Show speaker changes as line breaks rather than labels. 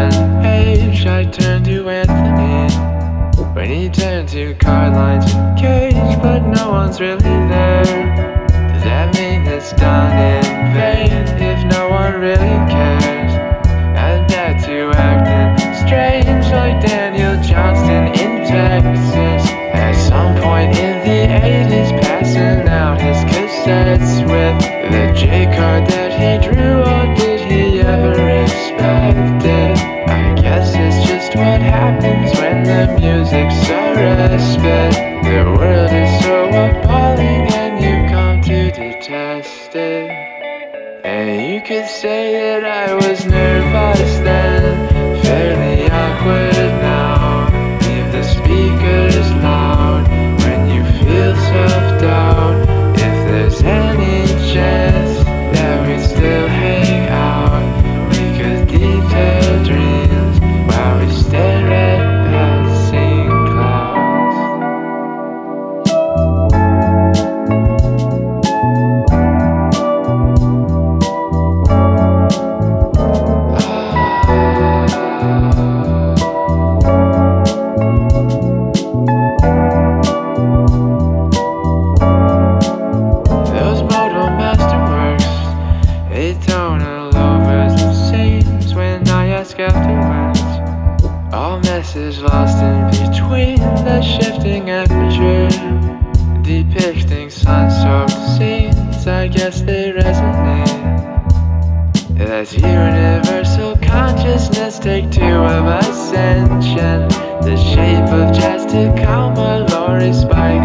an age, I turned to Anthony when he turned to Carline's and Cage, but no one's really there. Does that mean it's done in vain if no one really cares? I'm back to acting strange like Daniel Johnston in Texas. At some point in the 80s, passing out his cassettes with the J card that he drew, or did he ever expect it? I guess it's just what happens when the music's a respite. The world is so appalling and you come to detest it. And you could say that I was nervous then, fairly awkward now. Leave the speakers loud when you feel self-doubt. If there's any chance that we'd still hang out, we could detail dreams while we stare at passing clouds. Those modal masterworks, they tone all over the seams when I ask afterwards. All message lost in between the shifting aperture, depicting sun-soaked scenes. I guess they resonate. That's universal consciousness, take two of ascension. The shape of jazz to Tacoma, Laurie Spike